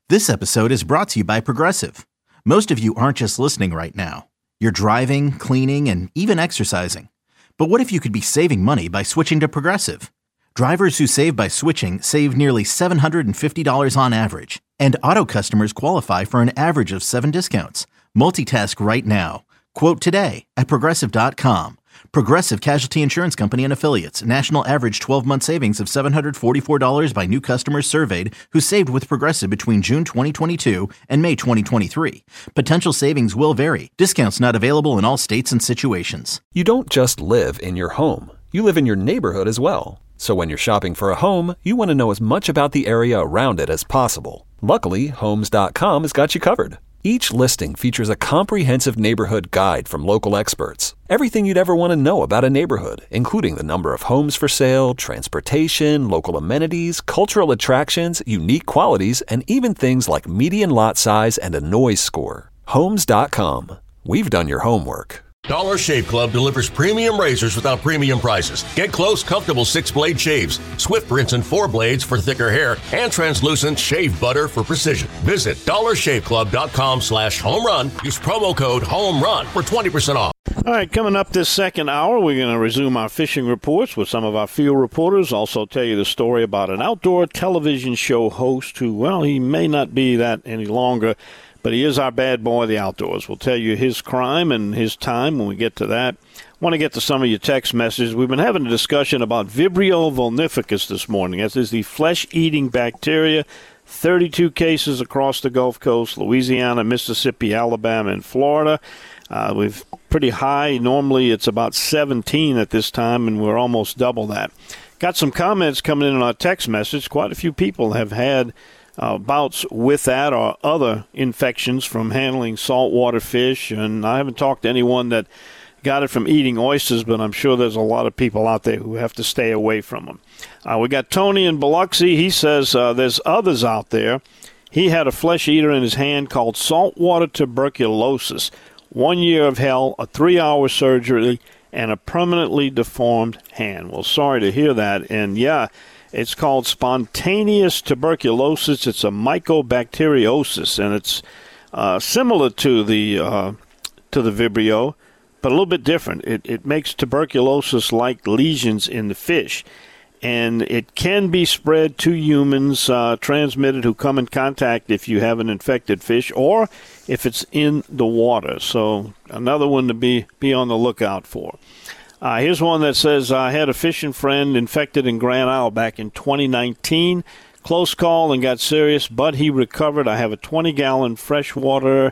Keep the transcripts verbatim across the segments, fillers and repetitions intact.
This episode is brought to you by Progressive. Most of you aren't just listening right now. You're driving, cleaning, and even exercising. But what if you could be saving money by switching to Progressive? Drivers who save by switching save nearly seven hundred fifty dollars on average. And auto customers qualify for an average of seven discounts. Multitask right now. Quote today at Progressive dot com. Progressive Casualty Insurance Company and Affiliates. National average twelve-month savings of seven hundred forty-four dollars by new customers surveyed who saved with Progressive between June twenty twenty-two and May twenty twenty-three. Potential savings will vary. Discounts not available in all states and situations. You don't just live in your home. You live in your neighborhood as well. So when you're shopping for a home, you want to know as much about the area around it as possible. Luckily, Homes dot com has got you covered. Each listing features a comprehensive neighborhood guide from local experts. Everything you'd ever want to know about a neighborhood, including the number of homes for sale, transportation, local amenities, cultural attractions, unique qualities, and even things like median lot size and a noise score. Homes dot com. We've done your homework. Dollar Shave Club delivers premium razors without premium prices. Get close, comfortable six-blade shaves, swift rinse and four blades for thicker hair, and translucent shave butter for precision. Visit dollar shave club dot com slash home run. Use promo code HOMERUN for twenty percent off. All right, coming up this second hour, we're going to resume our fishing reports with some of our field reporters. Also tell you the story about an outdoor television show host who, well, he may not be that any longer, but he is our bad boy of the outdoors. We'll tell you his crime and his time when we get to that. I want to get to some of your text messages. We've been having a discussion about Vibrio vulnificus this morning. That is the flesh-eating bacteria. thirty-two cases across the Gulf Coast, Louisiana, Mississippi, Alabama, and Florida. Uh, we've pretty high. Normally it's about seventeen at this time, and we're almost double that. Got some comments coming in on our text message. Quite a few people have had Uh, bouts with that or other infections from handling saltwater fish. And I haven't talked to anyone that got it from eating oysters, but I'm sure there's a lot of people out there who have to stay away from them. Uh, we got Tony in Biloxi. He says uh, there's others out there. He had a flesh eater in his hand called saltwater tuberculosis. One year of hell, a three-hour surgery, and a permanently deformed hand. Well, sorry to hear that. And, yeah, it's called spontaneous tuberculosis. It's a mycobacteriosis, and it's uh, similar to the uh, to the Vibrio, but a little bit different. It, it makes tuberculosis-like lesions in the fish, and it can be spread to humans, uh, transmitted who come in contact if you have an infected fish or if it's in the water. So another one to be, be on the lookout for. Uh, here's one that says, I had a fishing friend infected in Grand Isle back in twenty nineteen. Close call and got serious, but he recovered. I have a twenty-gallon freshwater,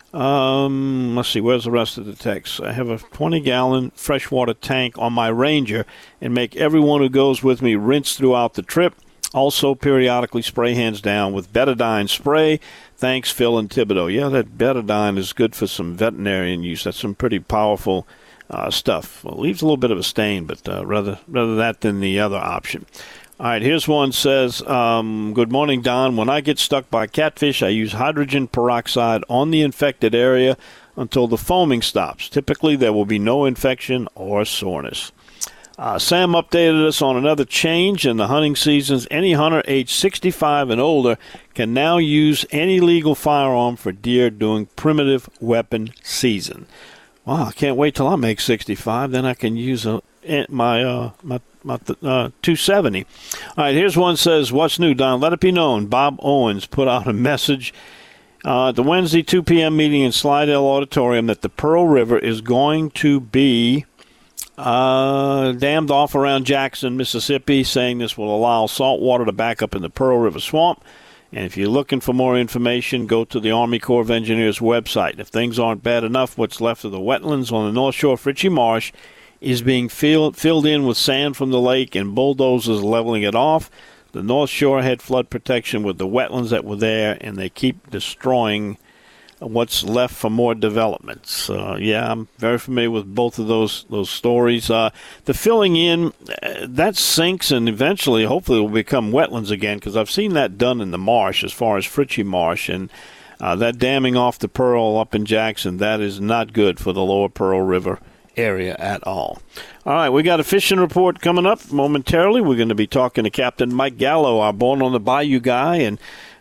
um, let's see, where's the rest of the text? I have a twenty-gallon freshwater tank on my Ranger and make everyone who goes with me rinse throughout the trip. Also periodically spray hands down with betadine spray. Thanks, Phil and Thibodeau. Yeah, that betadine is good for some veterinarian use. That's some pretty powerful Uh, stuff. Well, it leaves a little bit of a stain, but uh, rather rather that than the other option. All right, here's one says, um, good morning, Don. When I get stuck by catfish, I use hydrogen peroxide on the infected area until the foaming stops. Typically, there will be no infection or soreness. Uh, Sam updated us on another change in the hunting seasons. Any hunter age sixty-five and older can now use any legal firearm for deer during primitive weapon season. Wow, I can't wait till I make sixty-five. Then I can use a, my uh, my, my uh, two seventy. All right, here's one that says, what's new, Don? Let it be known. Bob Owens put out a message uh, at the Wednesday two p.m. meeting in Slidell Auditorium that the Pearl River is going to be uh, dammed off around Jackson, Mississippi, saying this will allow salt water to back up in the Pearl River swamp. And if you're looking for more information, go to the Army Corps of Engineers website. If things aren't bad enough, what's left of the wetlands on the North Shore of Fritchie Marsh is being filled, filled in with sand from the lake and bulldozers leveling it off. The North Shore had flood protection with the wetlands that were there, and they keep destroying what's left for more developments. Uh, yeah, I'm very familiar with both of those those stories. Uh, the filling in, uh, that sinks and eventually, hopefully, will become wetlands again, because I've seen that done in the marsh as far as Fritchie Marsh. And uh, that damming off the Pearl up in Jackson, that is not good for the lower Pearl River area at all. All right, we got a fishing report coming up momentarily. We're going to be talking to Captain Mike Gallo, our Born on the Bayou guy, and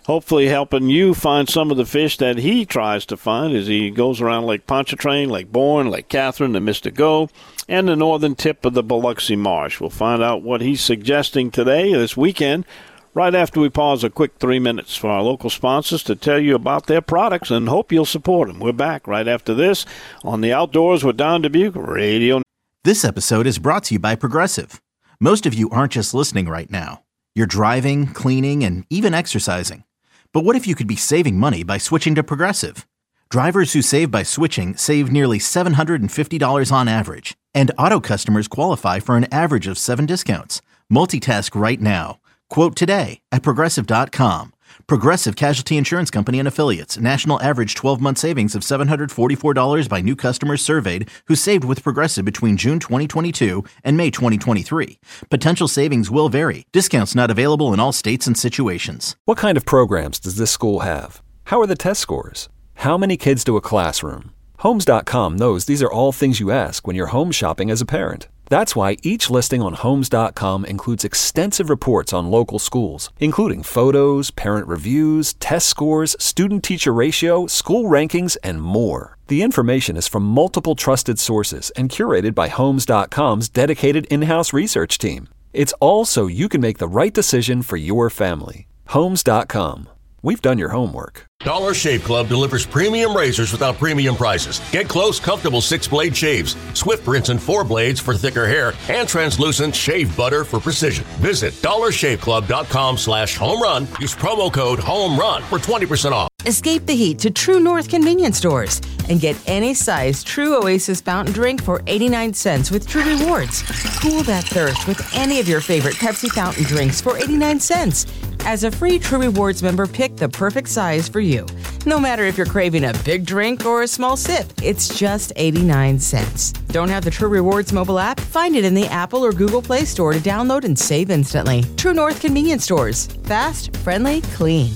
hopefully helping you find some of the fish that he tries to find as he goes around Lake Pontchartrain, Lake Bourne, Lake Catherine, the Mystic Go, and the northern tip of the Biloxi Marsh. We'll find out what he's suggesting today, this weekend, right after we pause a quick three minutes for our local sponsors to tell you about their products and hope you'll support them. We're back right after this on the Outdoors with Don Dubuque Radio. This episode is brought to you by Progressive. Most of you aren't just listening right now. You're driving, cleaning, and even exercising. But what if you could be saving money by switching to Progressive? Drivers who save by switching save nearly seven hundred fifty dollars on average. And auto customers qualify for an average of seven discounts. Multitask right now. Quote today at Progressive dot com. Progressive Casualty Insurance Company and Affiliates. National average twelve-month savings of seven hundred forty-four dollars by new customers surveyed who saved with Progressive between June twenty twenty-two and May twenty twenty-three. Potential savings will vary. Discounts not available in all states and situations. What kind of programs does this school have? How are the test scores? How many kids to a classroom? Homes dot com knows these are all things you ask when you're home shopping as a parent. That's why each listing on Homes dot com includes extensive reports on local schools, including photos, parent reviews, test scores, student-teacher ratio, school rankings, and more. The information is from multiple trusted sources and curated by Homes dot com's dedicated in-house research team. It's all so you can make the right decision for your family. Homes dot com. We've done your homework. Dollar Shave Club delivers premium razors without premium prices. Get close, comfortable six-blade shaves, Swift rinse and four blades for thicker hair, and translucent shave butter for precision. Visit dollar shave club dot com slash home run. Use promo code HOMERUN for twenty percent off. Escape the heat to True North convenience stores and get any size True Oasis fountain drink for eighty-nine cents with True Rewards. Cool that thirst with any of your favorite Pepsi fountain drinks for eighty-nine cents. As a free True Rewards member, pick the perfect size for you. No matter if you're craving a big drink or a small sip, it's just eighty-nine cents. Don't have the True Rewards mobile app? Find it in the Apple or Google Play Store to download and save instantly. True North convenience stores. Fast, friendly, clean.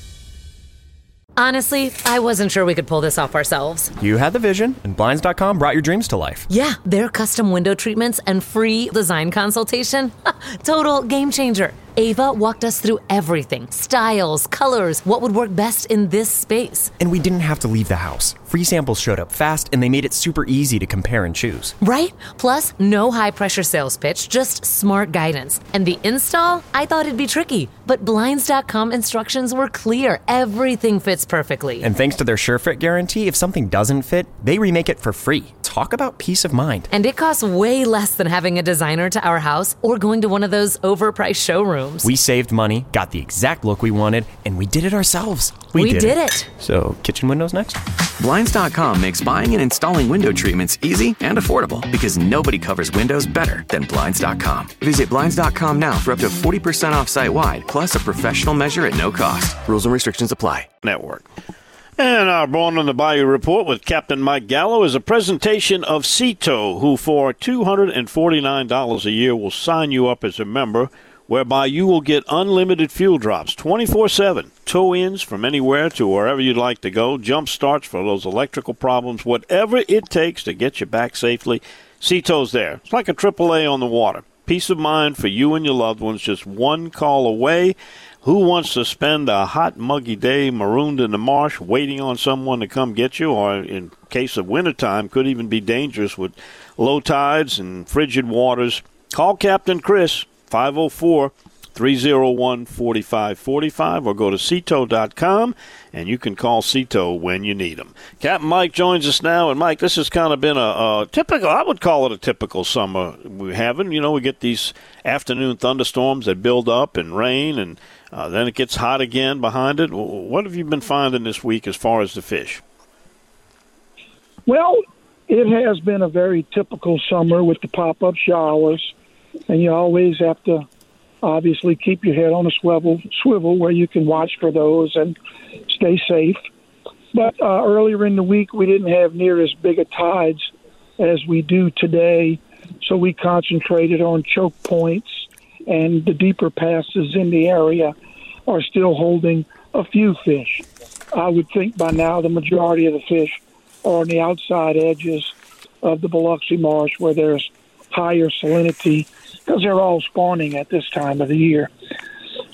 Honestly, I wasn't sure we could pull this off ourselves. You had the vision, and Blinds dot com brought your dreams to life. Yeah, their custom window treatments and free design consultation. Total game changer. Ava walked us through everything. Styles, colors, what would work best in this space. And we didn't have to leave the house. Free samples showed up fast, and they made it super easy to compare and choose. Right? Plus, no high-pressure sales pitch, just smart guidance. And the install? I thought it'd be tricky. But Blinds dot com instructions were clear. Everything fits perfectly. And thanks to their SureFit guarantee, if something doesn't fit, they remake it for free. Talk about peace of mind. And it costs way less than having a designer to our house or going to one of those overpriced showrooms. We saved money, got the exact look we wanted, and we did it ourselves. We, we did, did it. it. So, kitchen windows next? Blinds dot com makes buying and installing window treatments easy and affordable because nobody covers windows better than Blinds dot com. Visit Blinds dot com now for up to forty percent off site-wide, plus a professional measure at no cost. Rules and restrictions apply. Network. And our Born on the Bayou report with Captain Mike Gallo is a presentation of Sea Tow, who for two hundred forty-nine dollars a year will sign you up as a member, whereby you will get unlimited fuel drops twenty-four seven, tow-ins from anywhere to wherever you'd like to go, jump starts for those electrical problems, whatever it takes to get you back safely. Sea Tow's there. It's like a triple A on the water. Peace of mind for you and your loved ones, just one call away. Who wants to spend a hot, muggy day marooned in the marsh waiting on someone to come get you, or in case of wintertime, could even be dangerous with low tides and frigid waters? Call Captain Chris, five oh four, three oh one, four five four five, or go to sea tow dot com, and you can call Sea Tow when you need them. Captain Mike joins us now, and Mike, this has kind of been a, a typical, I would call it a typical summer we're having. You know, we get these afternoon thunderstorms that build up and rain, and uh, then it gets hot again behind it. What have you been finding this week as far as the fish? Well, it has been a very typical summer with the pop-up showers, and you always have to obviously keep your head on a swivel, swivel where you can watch for those and stay safe. But uh, earlier in the week, we didn't have near as big a tides as we do today, so we concentrated on choke points, and the deeper passes in the area are still holding a few fish. I would think by now the majority of the fish are on the outside edges of the Biloxi Marsh where there's higher salinity, because they're all spawning at this time of the year. So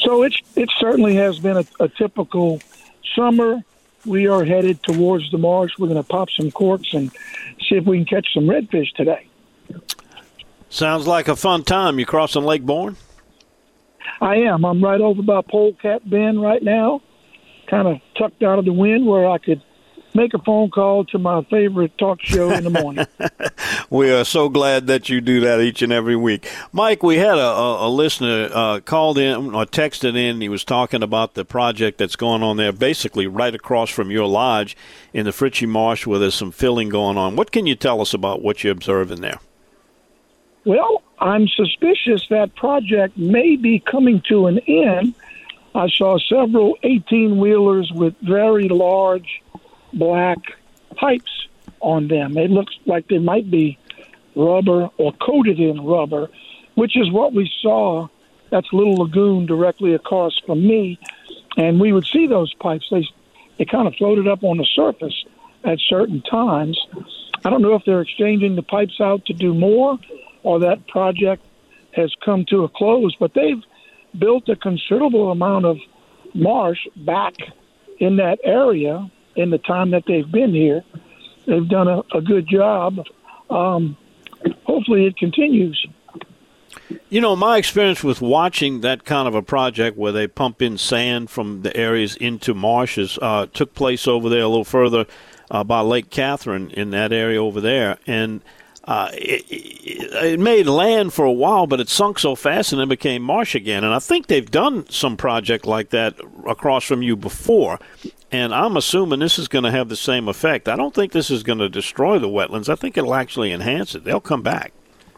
So it's, it certainly has been a, a typical summer. We are headed towards the marsh. We're going to pop some corks and see if we can catch some redfish today. Sounds like a fun time. You crossing Lake Bourne? I am. I'm right over by Polecat Bend right now, kind of tucked out of the wind where I could make a phone call to my favorite talk show in the morning. We are so glad that you do that each and every week. Mike, we had a, a, a listener uh, called in or texted in. He was talking about the project that's going on there, basically right across from your lodge in the Fritchie Marsh where there's some filling going on. What can you tell us about what you're observing there? Well, I'm suspicious that project may be coming to an end. I saw several eighteen-wheelers with very large black pipes on them. It looks like they might be rubber or coated in rubber, which is what we saw. That's Little Lagoon directly across from me. And we would see those pipes. They, they kind of floated up on the surface at certain times. I don't know if they're exchanging the pipes out to do more or that project has come to a close, but they've built a considerable amount of marsh back in that area in the time that they've been here. They've done a, a good job. Um, hopefully it continues. You know, my experience with watching that kind of a project where they pump in sand from the areas into marshes uh, took place over there a little further uh, by Lake Catherine in that area over there. And Uh, it, it, it made land for a while, but it sunk so fast and then became marsh again. And I think they've done some project like that across from you before. And I'm assuming this is going to have the same effect. I don't think this is going to destroy the wetlands. I think it'll actually enhance it. They'll come back.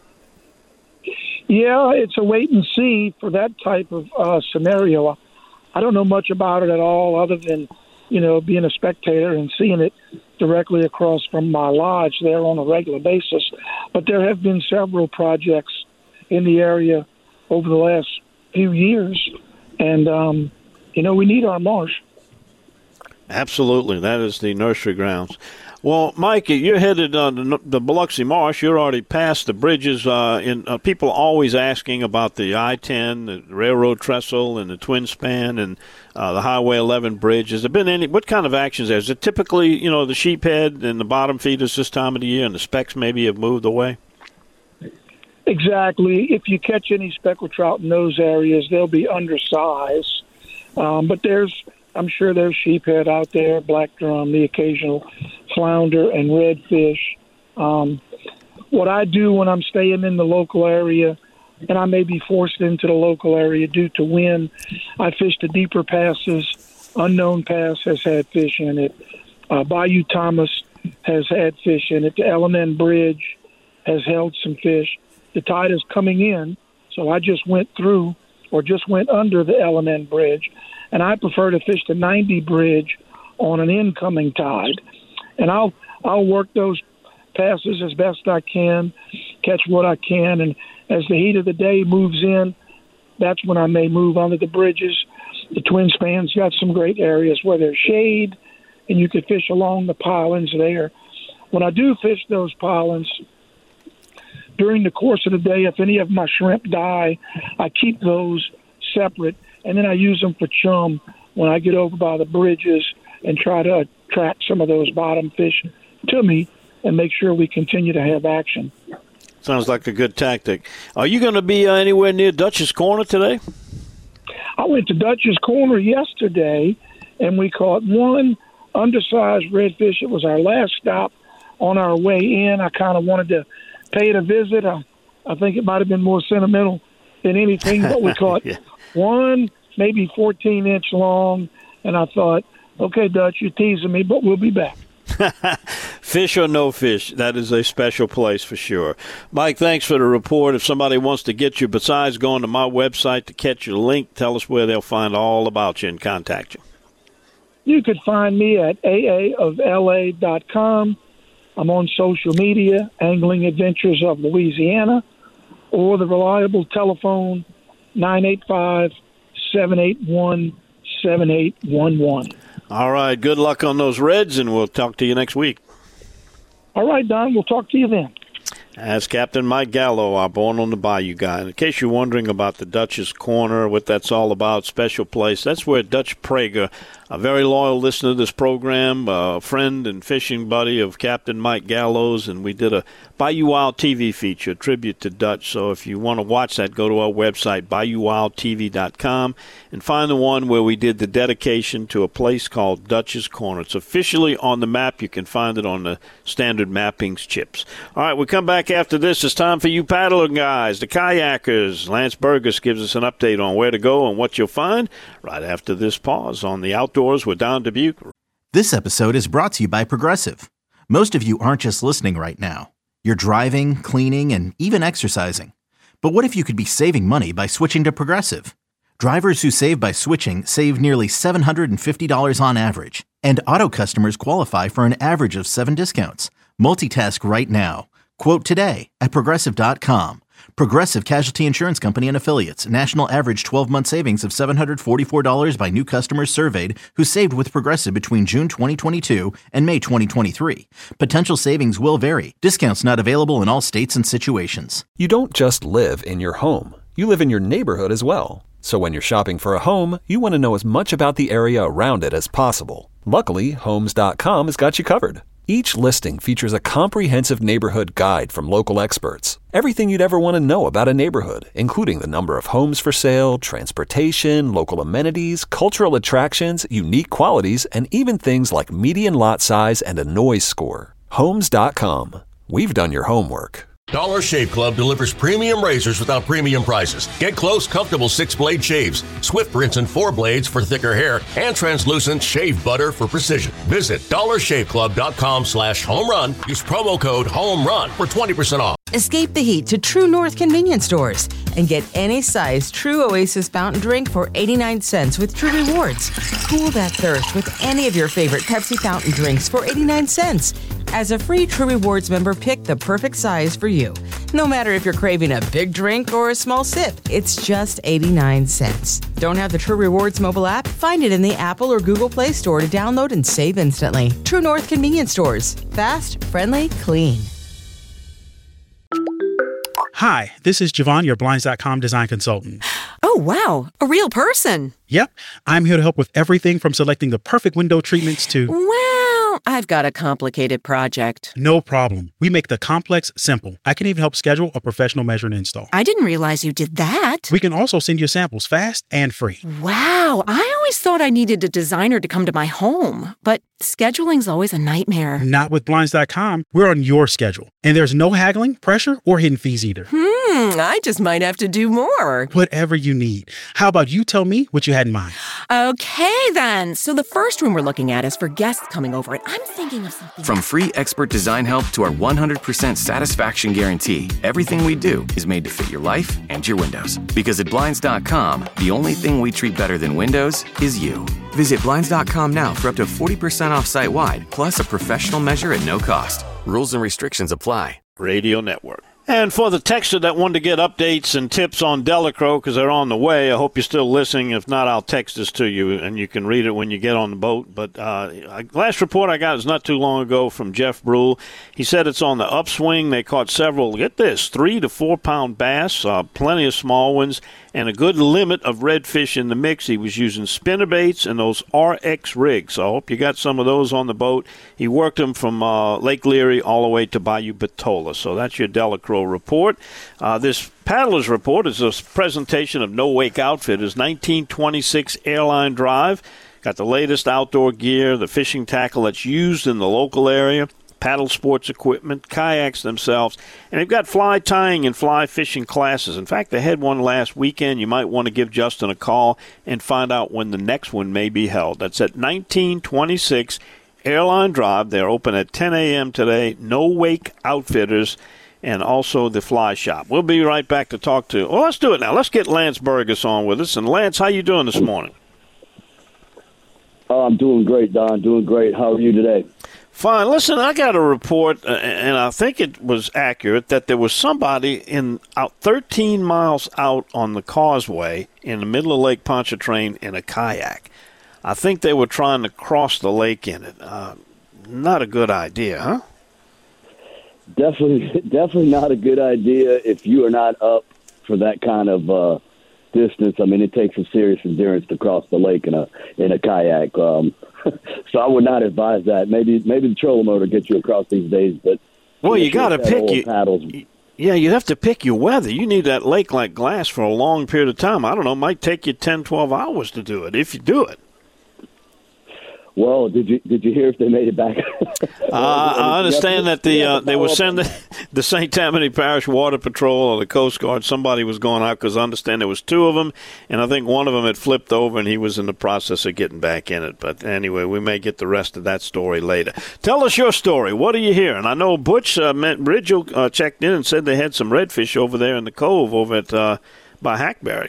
Yeah, it's a wait and see for that type of uh, scenario. I don't know much about it at all other than, you know, being a spectator and seeing it directly across from my lodge there on a regular basis. But there have been several projects in the area over the last few years. And, um, you know, we need our marsh. Absolutely. That is the nursery grounds. Well, Mike, you're headed on uh, the Biloxi Marsh. You're already past the bridges. Uh, in, uh, people always asking about the I ten, the railroad trestle, and the twin span, and uh, the Highway eleven bridge. Has there been any? What kind of actions there? Is it typically, you know, the sheephead and the bottom feeders this time of the year, and the specks maybe have moved away? Exactly. If you catch any speckled trout in those areas, they'll be undersized. Um, but there's, I'm sure there's sheephead out there, black drum, the occasional flounder and redfish. Um, what I do when I'm staying in the local area, and I may be forced into the local area due to wind, I fish the deeper passes. Unknown Pass has had fish in it. Uh, Bayou Thomas has had fish in it. The L and N Bridge has held some fish. The tide is coming in, so I just went through or just went under the L and N Bridge, and I prefer to fish the ninety Bridge on an incoming tide. And I'll I'll work those passes as best I can, catch what I can, and as the heat of the day moves in, that's when I may move onto the bridges. The Twin Span's got some great areas where there's shade, and you could fish along the pilings there. When I do fish those pilings, during the course of the day, if any of my shrimp die, I keep those separate, and then I use them for chum when I get over by the bridges and try to attract some of those bottom fish to me and make sure we continue to have action. Sounds like a good tactic. Are you going to be uh, anywhere near Dutch's Corner today? I went to Dutch's Corner yesterday, and we caught one undersized redfish. It was our last stop on our way in. I kind of wanted to pay it a visit. I, I think it might have been more sentimental than anything, but we caught yeah. one, maybe fourteen-inch long, and I thought, okay, Dutch, you're teasing me, but we'll be back. Fish or no fish, that is a special place for sure. Mike, thanks for the report. If somebody wants to get you, besides going to my website to catch your link, tell us where they'll find all about you and contact you. You could find me at A A of L A dot com. I'm on social media, Angling Adventures of Louisiana, or the reliable telephone, nine eight five, seven eight one, seven eight one one. All right, good luck on those reds, and we'll talk to you next week. All right, Don, we'll talk to you then. That's Captain Mike Gallo, our Born on the Bayou guy. And in case you're wondering about the Dutch's Corner, what that's all about, special place, that's where Dutch Prager, a very loyal listener to this program, a friend and fishing buddy of Captain Mike Gallo's, and we did a Bayou Wild T V feature, tribute to Dutch. So if you want to watch that, go to our website, bayou wild t v dot com, and find the one where we did the dedication to a place called Dutch's Corner. It's officially on the map. You can find it on the standard mappings chips. All right, we come back after this. It's time for you paddling guys, the kayakers. Lance Burgess gives us an update on where to go and what you'll find right after this pause on the Outdoors with Don Dubuque. This episode is brought to you by Progressive. Most of you aren't just listening right now. You're driving, cleaning, and even exercising. But what if you could be saving money by switching to Progressive? Drivers who save by switching save nearly seven hundred fifty dollars on average. And auto customers qualify for an average of seven discounts. Multitask right now. Quote today at progressive dot com. Progressive Casualty Insurance Company and Affiliates. National average twelve-month savings of seven hundred forty-four dollars by new customers surveyed who saved with Progressive between June twenty twenty-two and May twenty twenty-three. Potential savings will vary. Discounts not available in all states and situations. You don't just live in your home. You live in your neighborhood as well. So when you're shopping for a home, you want to know as much about the area around it as possible. Luckily, homes dot com has got you covered. Each listing features a comprehensive neighborhood guide from local experts. Everything you'd ever want to know about a neighborhood, including the number of homes for sale, transportation, local amenities, cultural attractions, unique qualities, and even things like median lot size and a noise score. homes dot com. We've done your homework. Dollar Shave Club delivers premium razors without premium prices. Get close, comfortable six-blade shaves, Swift rinse and four blades for thicker hair, and translucent shave butter for precision. Visit dollar shave club dot com slash home run. Use promo code HOMERUN for twenty percent off. Escape the heat to True North convenience stores and get any size True Oasis fountain drink for eighty-nine cents with True Rewards. Cool that thirst with any of your favorite Pepsi fountain drinks for eighty-nine cents. As a free True Rewards member, pick the perfect size for you. No matter if you're craving a big drink or a small sip, it's just eighty-nine cents. Don't have the True Rewards mobile app? Find it in the Apple or Google Play Store to download and save instantly. True North convenience stores. Fast, friendly, clean. Hi, this is Javon, your Blinds dot com design consultant. Oh, wow. A real person. Yep. I'm here to help with everything from selecting the perfect window treatments to... Well, I've got a complicated project. No problem. We make the complex simple. I can even help schedule a professional measure and install. I didn't realize you did that. We can also send you samples fast and free. Wow. I always thought I needed a designer to come to my home, but scheduling's always a nightmare. Not with Blinds dot com. We're on your schedule. And there's no haggling, pressure, or hidden fees either. Hmm, I just might have to do more. Whatever you need. How about you tell me what you had in mind? Okay, then. So the first room we're looking at is for guests coming over, and I'm thinking of something... From free expert design help to our one hundred percent satisfaction guarantee, everything we do is made to fit your life and your windows. Because at Blinds dot com, the only thing we treat better than windows is you. Visit Blinds dot com now for up to forty percent off site-wide, plus a professional measure at no cost. Rules and restrictions apply. Radio Network. And for the texter that wanted to get updates and tips on Delacroix, because they're on the way, I hope you're still listening. If not, I'll text this to you, and you can read it when you get on the boat. But uh, last report I got is not too long ago from Jeff Brule. He said it's on the upswing. They caught several, get this, three to four pound bass, uh, plenty of small ones, and a good limit of redfish in the mix. He was using spinnerbaits and those R X rigs. So I hope you got some of those on the boat. He worked them from uh, Lake Leary all the way to Bayou Batola. So that's your Delacroix report. Uh, this Paddler's Report is a presentation of No Wake Outfitters, nineteen twenty-six Airline Drive. Got the latest outdoor gear, the fishing tackle that's used in the local area, paddle sports equipment, kayaks themselves, and they've got fly tying and fly fishing classes. In fact, they had one last weekend. You might want to give Justin a call and find out when the next one may be held. That's at nineteen twenty-six Airline Drive. They're open at ten a.m. today. No Wake Outfitters, and also the Fly Shop. We'll be right back to talk to, well, let's do it now. Let's get Lance Burgess on with us. And Lance, how you doing this morning? Oh, I'm doing great, Don. Doing great. How are you today? Fine. Listen, I got a report, uh, and I think it was accurate, that there was somebody in out thirteen miles out on the causeway in the middle of Lake Pontchartrain in a kayak. I think they were trying to cross the lake in it. Uh, not a good idea, huh? Definitely, definitely not a good idea if you are not up for that kind of uh, distance. I mean, it takes some serious endurance to cross the lake in a in a kayak. Um, so I would not advise that. Maybe maybe the trolling motor gets you across these days, but well, you got to pick you. Paddles. Yeah, you'd have to pick your weather. You need that lake like glass for a long period of time. I don't know, it might take you ten, twelve hours to do it, if you do it. Well, did you did you hear if they made it back? uh, I understand that the uh, they were sending the Saint Tammany Parish Water Patrol or the Coast Guard. Somebody was going out because I understand there was two of them, and I think one of them had flipped over, and he was in the process of getting back in it. But anyway, we may get the rest of that story later. Tell us your story. What are you hearing? I know Butch uh, Ridgel uh, checked in and said they had some redfish over there in the cove over at uh, by Hackberry.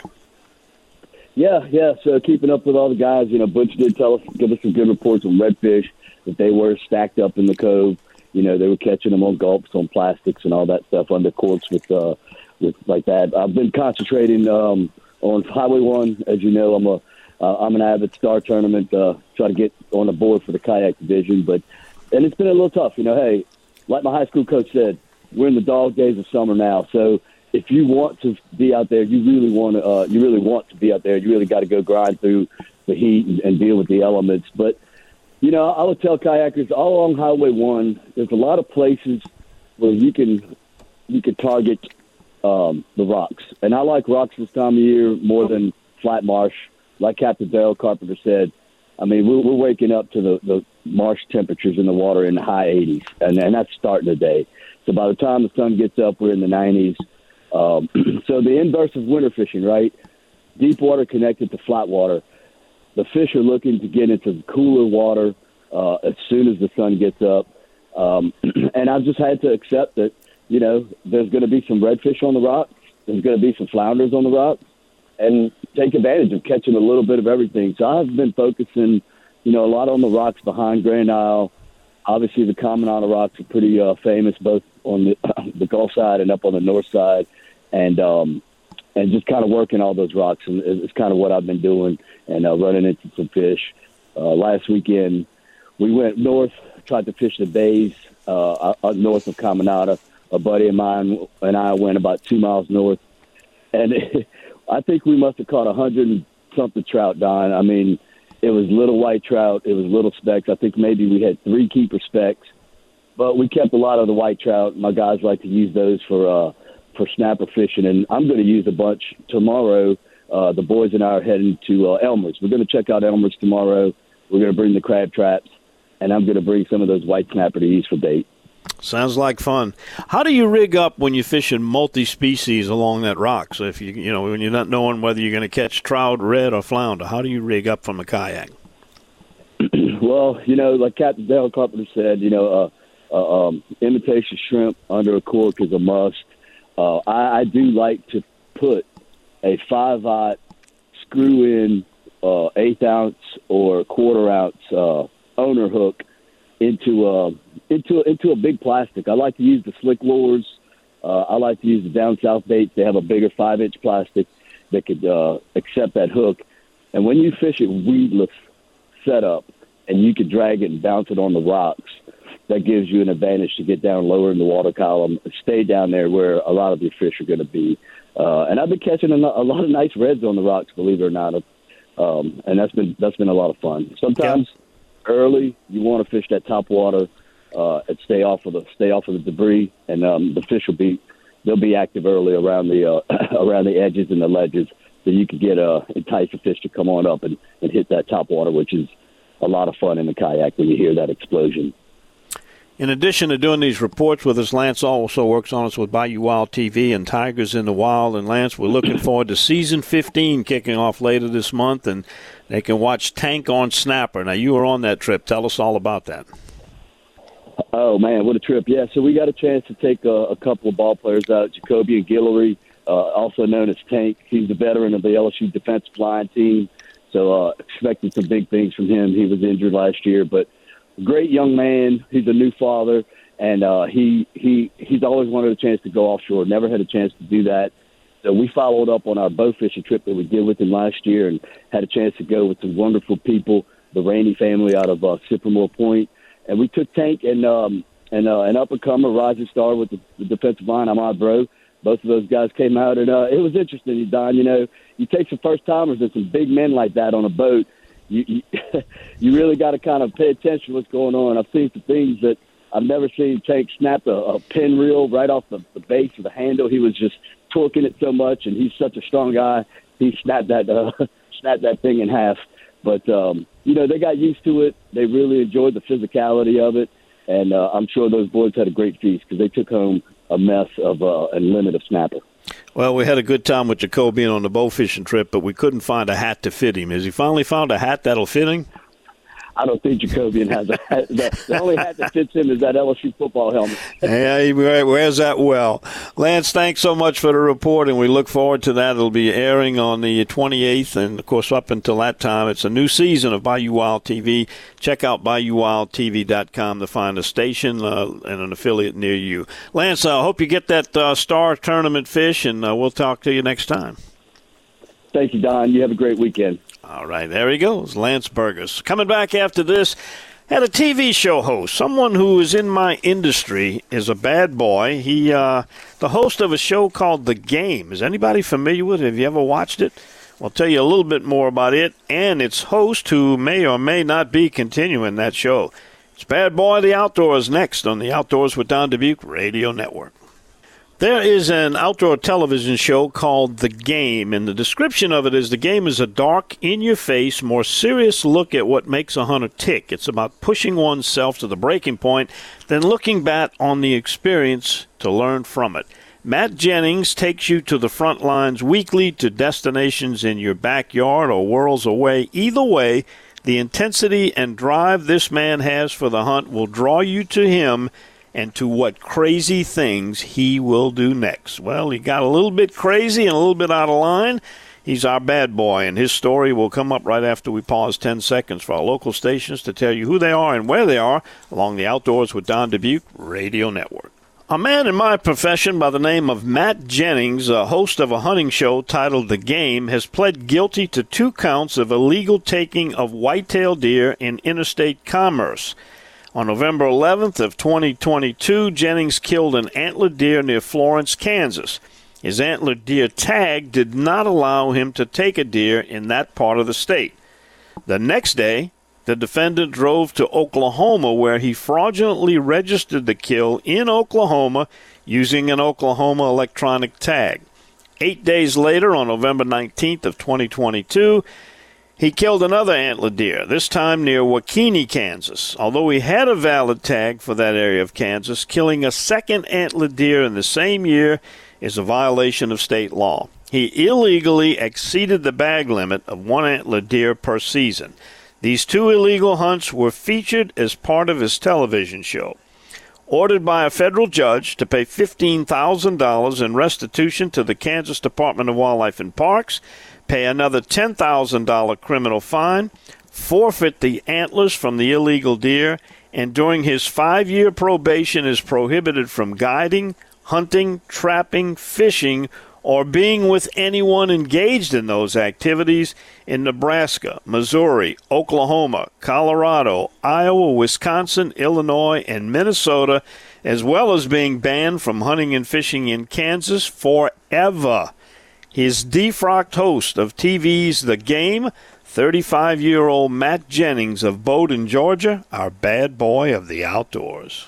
Yeah, yeah. So keeping up with all the guys, you know, Butch did tell us, give us some good reports on redfish, that they were stacked up in the cove. You know, they were catching them on gulps, on plastics, and all that stuff under corks with, uh, with like that. I've been concentrating um, on Highway One, as you know. I'm a, uh, I'm an avid Star Tournament, uh, try to get on the board for the kayak division, but and it's been a little tough. You know, hey, like my high school coach said, we're in the dog days of summer now, so. If you want to be out there, you really want to. Uh, you really want to be out there. You really got to go grind through the heat and, and deal with the elements. But you know, I would tell kayakers all along Highway One. There's a lot of places where you can you can target um, the rocks, and I like rocks this time of year more than flat marsh. Like Captain Darrell Carpenter said, I mean, we're, we're waking up to the, the marsh temperatures in the water in the high eighties, and, and that's starting the day. So by the time the sun gets up, we're in the nineties. Um, so the inverse of winter fishing, right? Deep water connected to flat water. The fish are looking to get into cooler water uh, as soon as the sun gets up. Um, and I've just had to accept that, you know, there's going to be some redfish on the rocks. There's going to be some flounders on the rocks. And take advantage of catching a little bit of everything. So I've been focusing, you know, a lot on the rocks behind Grand Isle. Obviously, the Caminata rocks are pretty uh, famous, both on the, the Gulf side and up on the north side. And um, and just kind of working all those rocks. And it's kind of what I've been doing and uh, running into some fish. Uh, last weekend, we went north, tried to fish the bays uh, up north of Caminata. A buddy of mine and I went about two miles north. And it, I think we must have caught a hundred and something trout, Don. I mean, it was little white trout. It was little specks. I think maybe we had three keeper specks. But we kept a lot of the white trout. My guys like to use those for uh, for snapper fishing, and I'm going to use a bunch tomorrow. Uh, the boys and I are heading to uh, Elmer's. We're going to check out Elmer's tomorrow. We're going to bring the crab traps, and I'm going to bring some of those white snapper to use for bait. Sounds like fun. How do you rig up when you're fishing multi-species along that rock? So if you you know when you're not knowing whether you're going to catch trout, red, or flounder, how do you rig up from a kayak? Well, you know, like Captain Dale Carpenter said, you know, uh, uh, um, imitation shrimp under a cork is a must. Uh, I, I do like to put a five-aught screw-in uh, eighth ounce or quarter ounce uh, owner hook into a into into a big plastic. I like to use the slick lures. Uh, I like to use the down south baits. They have a bigger five-inch plastic that could uh, accept that hook. And when you fish it weedless setup, and you could drag it and bounce it on the rocks, that gives you an advantage to get down lower in the water column, stay down there where a lot of your fish are going to be. Uh, and I've been catching a, a lot of nice reds on the rocks, believe it or not. Um, and that's been that's been a lot of fun. Sometimes yeah. early you want to fish that top water uh, and stay off of the stay off of the debris, and um, the fish will be they'll be active early around the uh, around the edges and the ledges, so you can get uh, entice the fish to come on up and, and hit that top water, which is a lot of fun in the kayak when you hear that explosion. In addition to doing these reports with us, Lance also works on us with Bayou Wild T V and Tigers in the Wild. And, Lance, we're looking forward to Season fifteen kicking off later this month, and they can watch Tank on Snapper. Now, you were on that trip. Tell us all about that. Oh, man, what a trip. Yeah, so we got a chance to take a, a couple of ball players out, Jacoby and Guillory, uh, also known as Tank. He's the veteran of the L S U defensive line team, so uh, expecting some big things from him. He was injured last year, but great young man. He's a new father, and uh, he he he's always wanted a chance to go offshore. Never had a chance to do that. So we followed up on our bow fishing trip that we did with him last year, and had a chance to go with some wonderful people, the Rainey family out of uh, Sycamore Point, and we took Tank and um, and uh, an up-and-comer, rising star with the, the defensive line, Ahmad Bro. Both of those guys came out, and uh, it was interesting, Don. You know, you take some first-timers and some big men like that on a boat, you you, you really got to kind of pay attention to what's going on. I've seen some things that I've never seen. Tank snap a, a pin reel right off the, the base of the handle. He was just torquing it so much, and he's such a strong guy. He snapped that uh, snapped that thing in half. But, um, you know, they got used to it. They really enjoyed the physicality of it. And uh, I'm sure those boys had a great feast because they took home a mess of uh, a limit of snapper. Well, we had a good time with Jacoby on the bow fishing trip, but we couldn't find a hat to fit him. Has he finally found a hat that'll fit him? I don't think Jacobian has a hat. The, the only hat that fits him is that L S U football helmet. Yeah, he wears that well. Lance, thanks so much for the report, and we look forward to that. It'll be airing on the twenty-eighth, and, of course, up until that time, it's a new season of Bayou Wild T V. Check out bayou wild t v dot com to find a station uh, and an affiliate near you. Lance, I uh, hope you get that uh, Star Tournament fish, and uh, we'll talk to you next time. Thank you, Don. You have a great weekend. All right, there he goes, Lance Burgess. Coming back after this, had a T V show host, someone who is in my industry, is a bad boy. He, uh, the host of a show called The Game. Is anybody familiar with it? Have you ever watched it? I'll tell you a little bit more about it and its host, who may or may not be continuing that show. It's Bad Boy of the Outdoors next on the Outdoors with Don Dubuque Radio Network. There is an outdoor television show called The Game, and the description of it is The Game is a dark, in-your-face, more serious look at what makes a hunter tick. It's about pushing oneself to the breaking point, then looking back on the experience to learn from it. Matt Jennings takes you to the front lines weekly, to destinations in your backyard or worlds away. Either way, the intensity and drive this man has for the hunt will draw you to him and to what crazy things he will do next. Well, he got a little bit crazy and a little bit out of line. He's our bad boy, and his story will come up right after we pause ten seconds for our local stations to tell you who they are and where they are along the Outdoors with Don Dubuque Radio Network. A man in my profession by the name of Matt Jennings, a host of a hunting show titled The Game, has pled guilty to two counts of illegal taking of whitetail deer in interstate commerce. On November eleventh of twenty twenty-two, Jennings killed an antlered deer near Florence, Kansas. His antlered deer tag did not allow him to take a deer in that part of the state. The next day, the defendant drove to Oklahoma, where he fraudulently registered the kill in Oklahoma using an Oklahoma electronic tag. Eight days later, on November nineteenth of twenty twenty-two, he killed another antlered deer, this time near Wakini, Kansas. Although he had a valid tag for that area of Kansas, killing a second antlered deer in the same year is a violation of state law. He illegally exceeded the bag limit of one antlered deer per season. These two illegal hunts were featured as part of his television show. Ordered by a federal judge to pay fifteen thousand dollars in restitution to the Kansas Department of Wildlife and Parks, pay another ten thousand dollars criminal fine, forfeit the antlers from the illegal deer, and during his five-year probation is prohibited from guiding, hunting, trapping, fishing, or being with anyone engaged in those activities in Nebraska, Missouri, Oklahoma, Colorado, Iowa, Wisconsin, Illinois, and Minnesota, as well as being banned from hunting and fishing in Kansas forever. His defrocked host of T V's The Game, thirty-five-year-old Matt Jennings of Bowdoin, Georgia, our bad boy of the outdoors.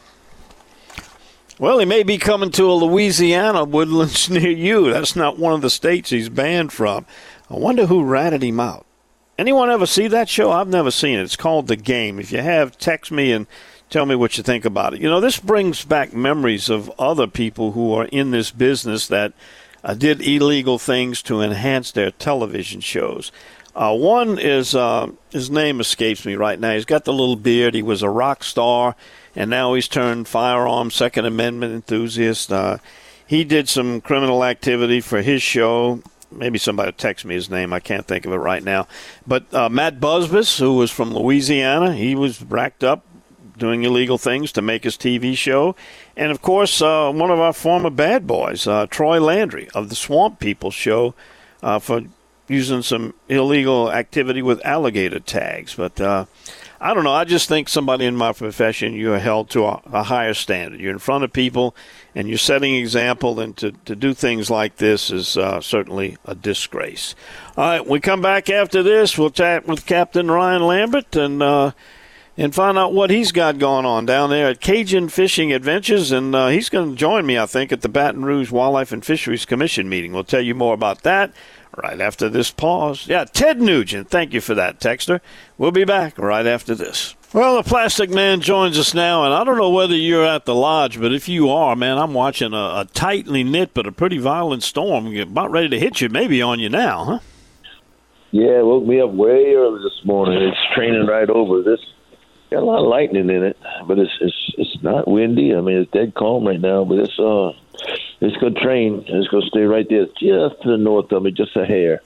Well, he may be coming to a Louisiana woodlands near you. That's not one of the states he's banned from. I wonder who ratted him out. Anyone ever see that show? I've never seen it. It's called The Game. If you have, text me and tell me what you think about it. You know, this brings back memories of other people who are in this business that uh, did illegal things to enhance their television shows. Uh, one is, uh, his name escapes me right now. He's got the little beard. He was a rock star, and now he's turned firearm Second Amendment enthusiast. Uh, he did some criminal activity for his show. Maybe somebody will text me his name. I can't think of it right now. But uh, Matt Busbis, who was from Louisiana, he was racked up doing illegal things to make his T V show. And, of course, uh, one of our former bad boys, uh, Troy Landry of the Swamp People show, uh, for using some illegal activity with alligator tags. But uh, I don't know. I just think somebody in my profession, you are held to a, a higher standard. You're in front of people, and you're setting an example, and to, to do things like this is uh, certainly a disgrace. All right, we come back after this. We'll chat with Captain Ryan Lambert and uh, and find out what he's got going on down there at Cajun Fishing Adventures, and uh, he's going to join me, I think, at the Baton Rouge Wildlife and Fisheries Commission meeting. We'll tell you more about that right after this pause. Yeah, Ted Nugent, thank you for that, Texter. We'll be back right after this. Well, the Plastic Man joins us now, and I don't know whether you're at the lodge, but if you are, man, I'm watching a, a tightly knit but a pretty violent storm about ready to hit you, maybe on you now, huh? Yeah, it woke me up way early this morning. It's training right over. This got a lot of lightning in it, but it's it's it's not windy. I mean, it's dead calm right now, but it's uh it's gonna train. It's gonna stay right there, just to the north of me, just a hair.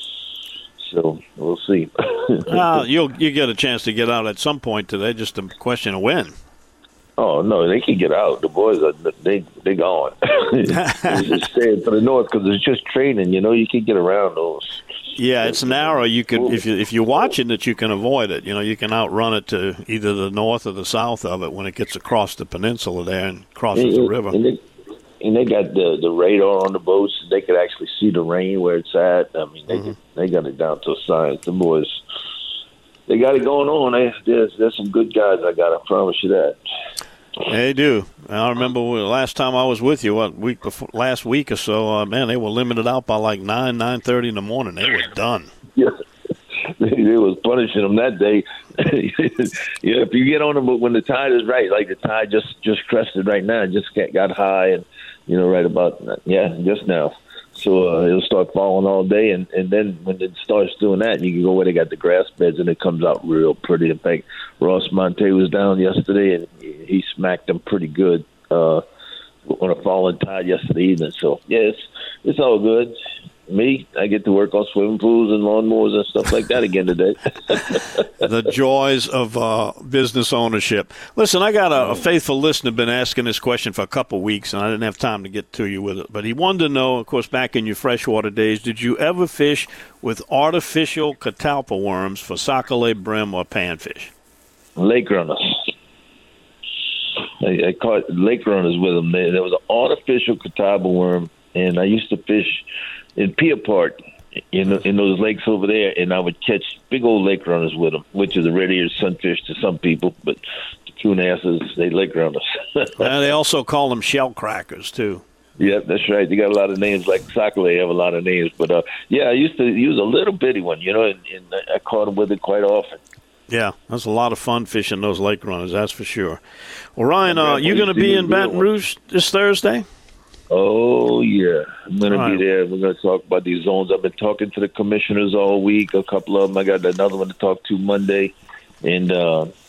So we'll see. uh, you'll you get a chance to get out at some point today. Just a question of when. Oh no, they can get out. The boys are they they gone. It's just staying to the north because it's just training. You know, you can get around those. Yeah, it's narrow. You can if you if you're watching it, you can avoid it. You know, you can outrun it to either the north or the south of it when it gets across the peninsula there and crosses and, the river. And they, and they got the the radar on the boats. They could actually see the rain where it's at. I mean, they mm-hmm. they got it down to a science. The boys, they got it going on. They, there's there's some good guys. I got. I promise you that. They do. I remember last time I was with you, what week before, last week or so. Uh, man, they were limited out by like nine, nine thirty in the morning. They were done. Yeah, they, they was punishing them that day. Yeah, if you get on them, but when the tide is right, like the tide just just crested right now, just got, got high, and you know, right about yeah, just now. So uh, it'll start falling all day, and, and then when it starts doing that, you can go where they got the grass beds, and it comes out real pretty. In fact, Ross Monte was down yesterday, and he smacked them pretty good uh, on a falling tide yesterday evening. So, yeah, it's, it's all good. Me, I get to work on swimming pools and lawnmowers and stuff like that again today. The joys of uh, business ownership. Listen, I got a, a faithful listener been asking this question for a couple of weeks, and I didn't have time to get to you with it. But he wanted to know, of course, back in your freshwater days, did you ever fish with artificial catalpa worms for sac-a-lait, brim, or panfish? Lake runners. I, I caught lake runners with them. There, there was an artificial catalpa worm, and I used to fish in Pier Park, in, in those lakes over there, and I would catch big old lake runners with them, which is a red-eared sunfish to some people, but the coon asses, they lake runners. And they also call them shell crackers, too. Yeah, that's right. They got a lot of names, like sac-a-lait have a lot of names. But, uh, yeah, I used to use a little bitty one, you know, and, and I caught them with it quite often. Yeah, that's a lot of fun fishing those lake runners, that's for sure. Well, Ryan, uh, you going to be in Baton Rouge this Thursday? Oh, yeah. I'm going to be there. We're going to talk about these zones. I've been talking to the commissioners all week, a couple of them. I got another one to talk to Monday. And uh, I'm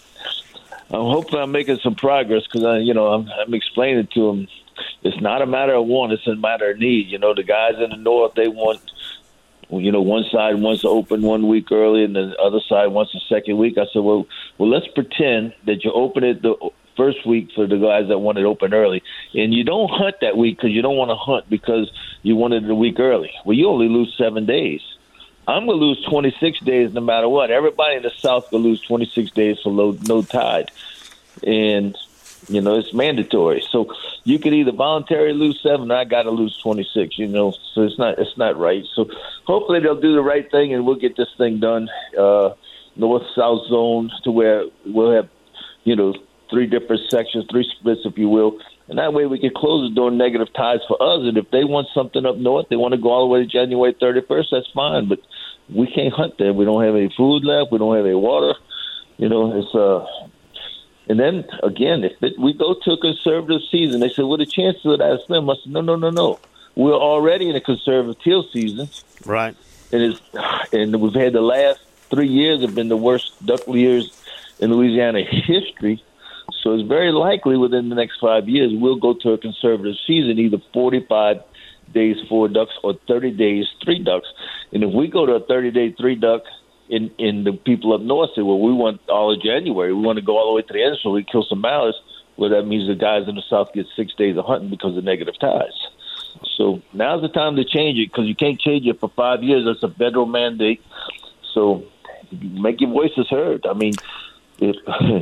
hoping I'm making some progress because, I, you know, I'm, I'm explaining to them it's not a matter of want, it's a matter of need. You know, the guys in the north, they want, you know, one side wants to open one week early and the other side wants the second week. I said, well, well, let's pretend that you open it the first week for the guys that want it open early, and you don't hunt that week because you don't want to hunt because you wanted it a week early. Well, you only lose seven days. I'm going to lose twenty-six days no matter what. Everybody in the South will lose twenty-six days for low, no tide, and you know it's mandatory. So you could either voluntarily lose seven, or I got to lose twenty-six. You know, so it's not it's not right. So hopefully they'll do the right thing, and we'll get this thing done. Uh, North-South zone to where we'll have, you know, three different sections, three splits, if you will. And that way we can close it during negative tides for us. And if they want something up north, they want to go all the way to January thirty-first, that's fine. But we can't hunt there. We don't have any food left. We don't have any water. You know, it's uh. And then, again, if it, we go to a conservative season, they said, well, the chances of that is slim. I said, no, no, no, no. We're already in a conservative teal season. Right. And, it's, and we've had the last three years have been the worst duck years in Louisiana history. So it's very likely within the next five years we'll go to a conservative season, either forty-five days, four ducks, or thirty days, three ducks. And if we go to a thirty-day, three duck, in, in the people up north say, well, we want all of January. We want to go all the way to the end so we kill some mallards. Well, that means the guys in the South get six days of hunting because of negative tides. So now's the time to change it because you can't change it for five years. That's a federal mandate. So make your voices heard. I mean, it,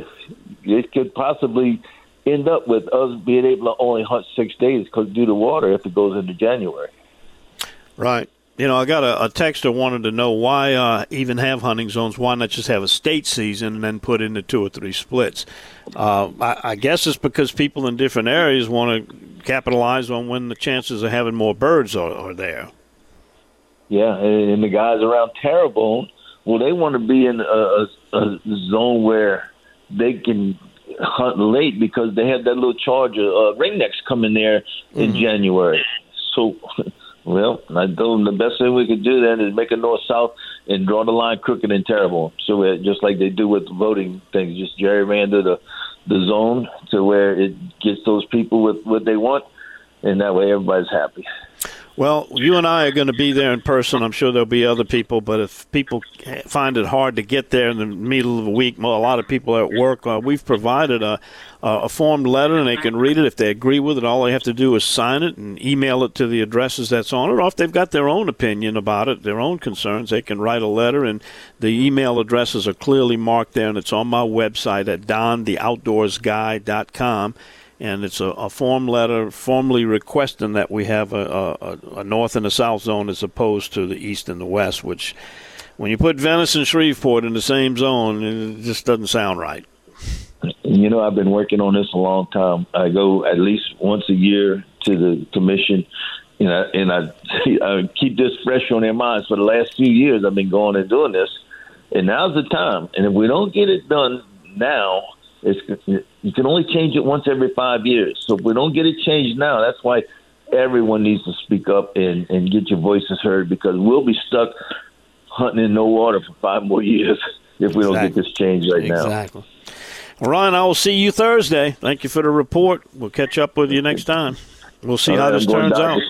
it could possibly end up with us being able to only hunt six days because due to water if it goes into January. Right. You know, I got a, a texter wanted to know why uh, even have hunting zones. Why not just have a state season and then put into two or three splits? Uh, I, I guess it's because people in different areas want to capitalize on when the chances of having more birds are, are there. Yeah, and the guys around Terrebonne, well, they want to be in a, a, a zone where they can hunt late because they have that little charge of uh, ringnecks coming there in mm-hmm. January. So... Well, I told them the best thing we could do then is make a north-south and draw the line crooked and terrible. So it, just like they do with voting things, just gerrymander the, the zone to where it gets those people with what they want, and that way everybody's happy. Well, you and I are going to be there in person. I'm sure there'll be other people, but if people find it hard to get there in the middle of the week, well, a lot of people are at work. Uh, we've provided a, a formed letter, and they can read it. If they agree with it, all they have to do is sign it and email it to the addresses that's on it. Or if they've got their own opinion about it, their own concerns, they can write a letter, and the email addresses are clearly marked there, and it's on my website at don the outdoors guy dot com. And it's a, a form letter formally requesting that we have a, a, a north and a south zone as opposed to the east and the west, which when you put Venice and Shreveport in the same zone, it just doesn't sound right. You know, I've been working on this a long time. I go at least once a year to the commission, you know, and I, I keep this fresh on their minds. For the last few years, I've been going and doing this, and now's the time. And if we don't get it done now, It's, you can only change it once every five years. So if we don't get it changed now, that's why everyone needs to speak up and, and get your voices heard, because we'll be stuck hunting in no water for five more years if we exactly. don't get this changed right exactly. now. Exactly. Well, Ryan, I will see you Thursday. Thank you for the report. We'll catch up with you next time. We'll see All how right, this turns out.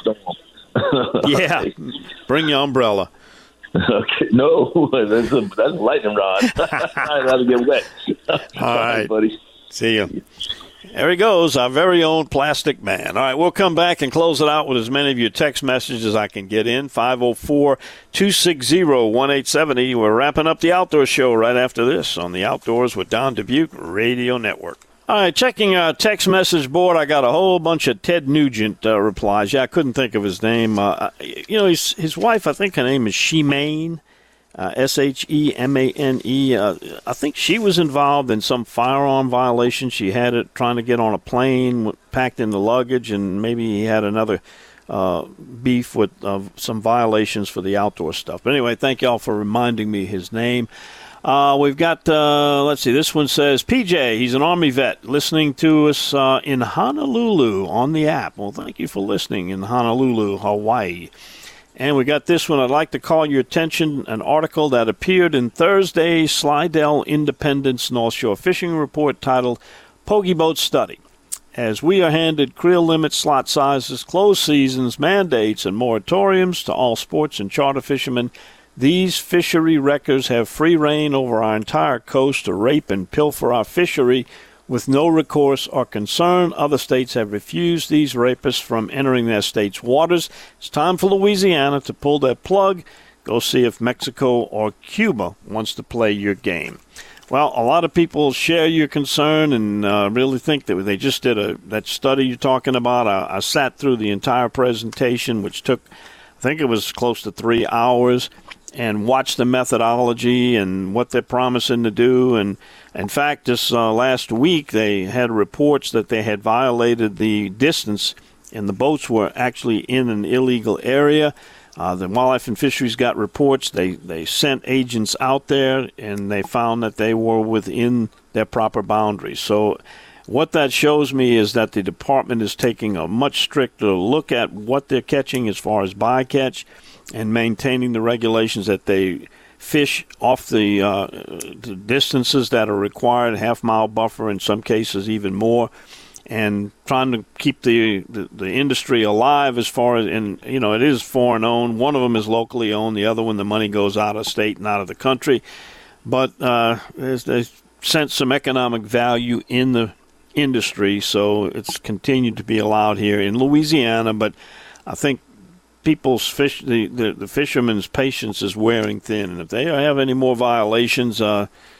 Yeah, bring your umbrella. Okay, no, that's a, that's a lightning rod. I'd rather get wet. All right, buddy. See you. There he goes, our very own plastic man. All right, we'll come back and close it out with as many of your text messages as I can get in. five oh four, two six zero, one eight seven zero. We're wrapping up the Outdoor Show right after this on the Outdoors with Don Dubuque Radio Network. All right, checking our text message board, I got a whole bunch of Ted Nugent uh, replies. Yeah, I couldn't think of his name. Uh, you know, his, his wife, I think her name is Shemane, uh, S H E M A N E. Uh, I think she was involved in some firearm violation. She had it trying to get on a plane, packed in the luggage, and maybe he had another uh, beef with uh, some violations for the outdoor stuff. But anyway, thank y'all for reminding me his name. Uh, we've got, uh, let's see, this one says, P J, he's an Army vet, listening to us uh, in Honolulu on the app. Well, thank you for listening in Honolulu, Hawaii. And we got this one. I'd like to call your attention, an article that appeared in Thursday's Slidell Independence North Shore Fishing Report titled, Pogie Boat Study. As we are handed creel limit slot sizes, closed seasons, mandates, and moratoriums to all sports and charter fishermen, these fishery wreckers have free rein over our entire coast to rape and pilfer our fishery with no recourse or concern. Other states have refused these rapists from entering their state's waters. It's time for Louisiana to pull their plug. Go see if Mexico or Cuba wants to play your game. Well, a lot of people share your concern and uh, really think that they just did a that study you're talking about. I, I sat through the entire presentation, which took, I think it was close to three hours. And watch the methodology and what they're promising to do. And in fact, this uh, last week they had reports that they had violated the distance and the boats were actually in an illegal area. Uh, the Wildlife and Fisheries got reports. They, they sent agents out there and they found that they were within their proper boundaries. So what that shows me is that the department is taking a much stricter look at what they're catching as far as bycatch, and maintaining the regulations that they fish off the, uh, the distances that are required, half-mile buffer, in some cases even more, and trying to keep the, the, the industry alive as far as, and you know, it is foreign-owned. One of them is locally owned. The other one, the money goes out of state and out of the country. But uh, they sense some economic value in the industry, so it's continued to be allowed here in Louisiana. But I think people's fish, the, the, the fishermen's patience is wearing thin, and if they have any more violations, uh,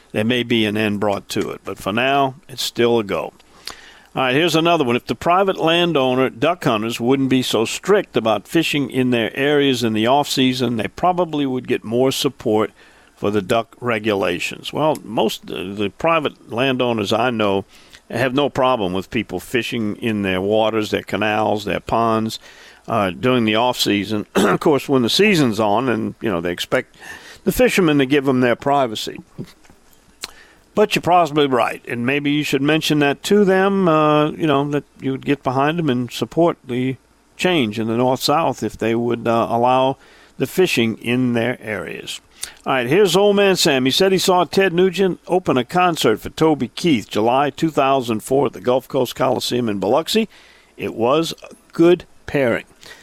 there may be an end brought to it. But for now, it's still a go. All right, here's another one. If the private landowner duck hunters wouldn't be so strict about fishing in their areas in the off-season, they probably would get more support for the duck regulations. Well, most of the private landowners I know have no problem with people fishing in their waters, their canals, their ponds uh, during the off-season. Of course, when the season's on, and you know they expect the fishermen to give them their privacy. But you're possibly right, and maybe you should mention that to them, uh, you know, that you would get behind them and support the change in the North-South if they would uh, allow the fishing in their areas. All right, here's Old Man Sam. He said he saw Ted Nugent open a concert for Toby Keith, July two thousand four at the Gulf Coast Coliseum in Biloxi. It was a good pairing.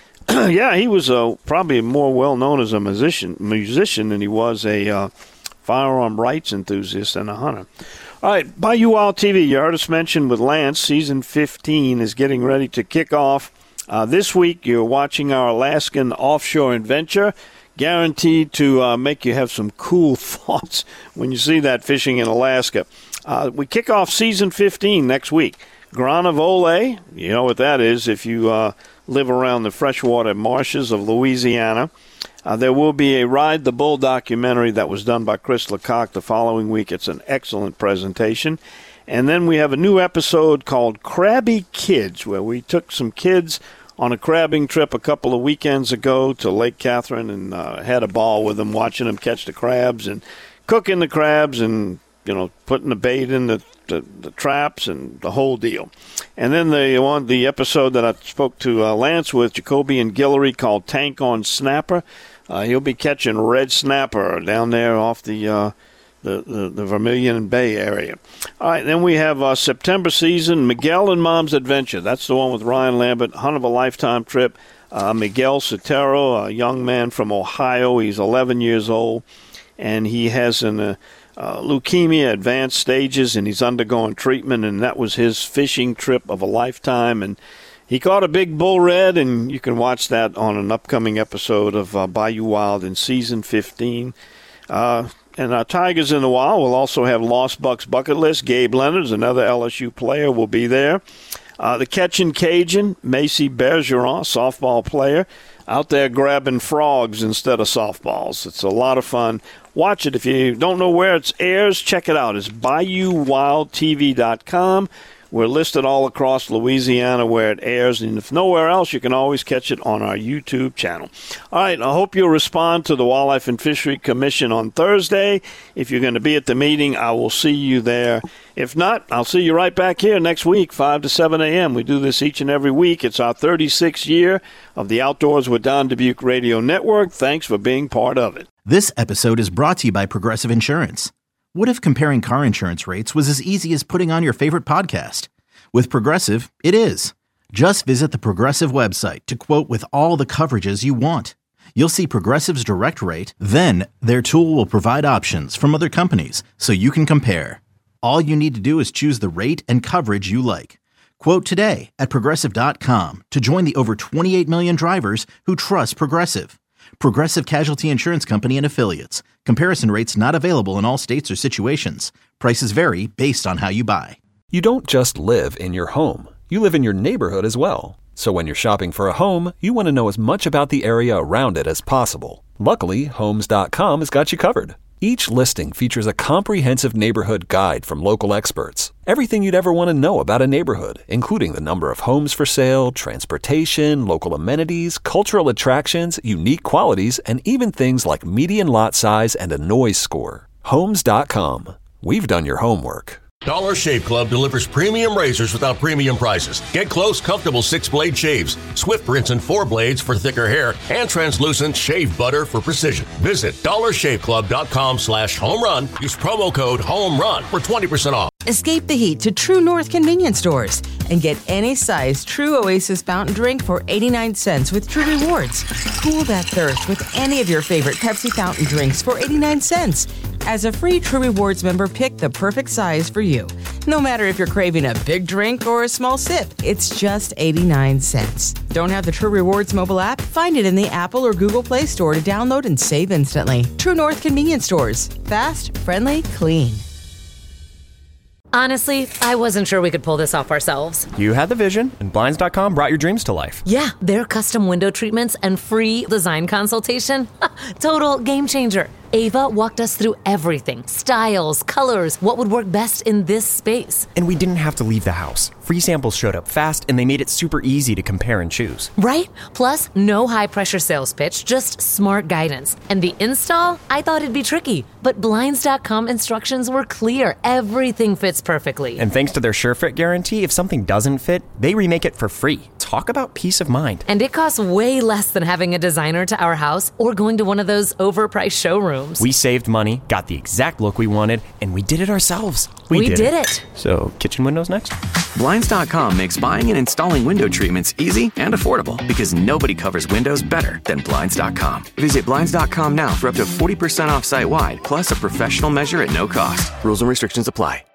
Yeah, he was uh, probably more well-known as a musician, musician than he was a uh, firearm rights enthusiast and a hunter. All right, Bayou Wild T V, you heard us mention with Lance, season fifteen is getting ready to kick off. Uh, this week, you're watching our Alaskan offshore adventure, guaranteed to uh, make you have some cool thoughts when you see that fishing in Alaska. Uh, we kick off season fifteen next week. Granivole, you know what that is if you uh, live around the freshwater marshes of Louisiana. Uh, there will be a Ride the Bull documentary that was done by Chris Lecoq the following week. It's an excellent presentation. And then we have a new episode called Crabby Kids, where we took some kids on a crabbing trip a couple of weekends ago to Lake Catherine and uh, had a ball with them, watching them catch the crabs and cooking the crabs and, you know, putting the bait in the, the, the traps and the whole deal. And then the one, the episode that I spoke to uh, Lance with, Jacoby and Guillory, called Tank on Snapper. Uh, he'll be catching red snapper down there off the, uh, the, the the Vermilion Bay area. All right, then we have uh, September season, Miguel and Mom's Adventure. That's the one with Ryan Lambert, Hunt of a Lifetime trip. Uh, Miguel Sotero, a young man from Ohio. He's eleven years old, and he has an uh, uh, leukemia advanced stages, and he's undergoing treatment, and that was his fishing trip of a lifetime. And he caught a big bull red, and you can watch that on an upcoming episode of uh, Bayou Wild in season fifteen. Uh, and our Tigers in the Wild will also have Lost Bucks Bucket List. Gabe Leonard, another L S U player, will be there. Uh, the Catchin' Cajun, Macy Bergeron, softball player, out there grabbing frogs instead of softballs. It's a lot of fun. Watch it. If you don't know where it airs, check it out. It's bayou wild t v dot com. We're listed all across Louisiana where it airs, and if nowhere else, you can always catch it on our YouTube channel. All right, I hope you'll respond to the Wildlife and Fishery Commission on Thursday. If you're going to be at the meeting, I will see you there. If not, I'll see you right back here next week, five to seven a.m. We do this each and every week. It's our thirty-sixth year of the Outdoors with Don Dubuque Radio Network. Thanks for being part of it. This episode is brought to you by Progressive Insurance. What if comparing car insurance rates was as easy as putting on your favorite podcast? With Progressive, it is. Just visit the Progressive website to quote with all the coverages you want. You'll see Progressive's direct rate, then their tool will provide options from other companies so you can compare. All you need to do is choose the rate and coverage you like. Quote today at Progressive dot com to join the over twenty-eight million drivers who trust Progressive. Progressive Casualty Insurance Company and Affiliates. Comparison rates not available in all states or situations. Prices vary based on how you buy. You don't just live in your home. You live in your neighborhood as well. So when you're shopping for a home, you want to know as much about the area around it as possible. Luckily, Homes dot com has got you covered. Each listing features a comprehensive neighborhood guide from local experts. Everything you'd ever want to know about a neighborhood, including the number of homes for sale, transportation, local amenities, cultural attractions, unique qualities, and even things like median lot size and a noise score. Homes dot com. We've done your homework. Dollar Shave Club delivers premium razors without premium prices. Get close, comfortable six-blade shaves, Swift rinse and four blades for thicker hair, and translucent shave butter for precision. Visit dollar shave club dot com slash home run. Use promo code HOMERUN for twenty percent off. Escape the heat to True North convenience stores and get any size True Oasis fountain drink for eighty-nine cents with True Rewards. Cool that thirst with any of your favorite Pepsi fountain drinks for eighty-nine cents. As a free True Rewards member, pick the perfect size for you. No matter if you're craving a big drink or a small sip, it's just eighty-nine cents. Don't have the True Rewards mobile app? Find it in the Apple or Google Play Store to download and save instantly. True North convenience stores. Fast, friendly, clean. Honestly, I wasn't sure we could pull this off ourselves. You had the vision, and Blinds dot com brought your dreams to life. Yeah, their custom window treatments and free design consultation. Total game changer. Ava walked us through everything. Styles, colors, what would work best in this space. And we didn't have to leave the house. Free samples showed up fast, and they made it super easy to compare and choose. Right? Plus, no high-pressure sales pitch, just smart guidance. And the install? I thought it'd be tricky, but Blinds dot com instructions were clear. Everything fits perfectly. And thanks to their SureFit guarantee, if something doesn't fit, they remake it for free. Talk about peace of mind. And it costs way less than having a designer to our house or going to one of those overpriced showrooms. We saved money, got the exact look we wanted, and we did it ourselves. We, we did, did it. it. So, kitchen windows next? Blinds dot com makes buying and installing window treatments easy and affordable because nobody covers windows better than Blinds dot com. Visit Blinds dot com now for up to forty percent off site-wide, plus a professional measure at no cost. Rules and restrictions apply.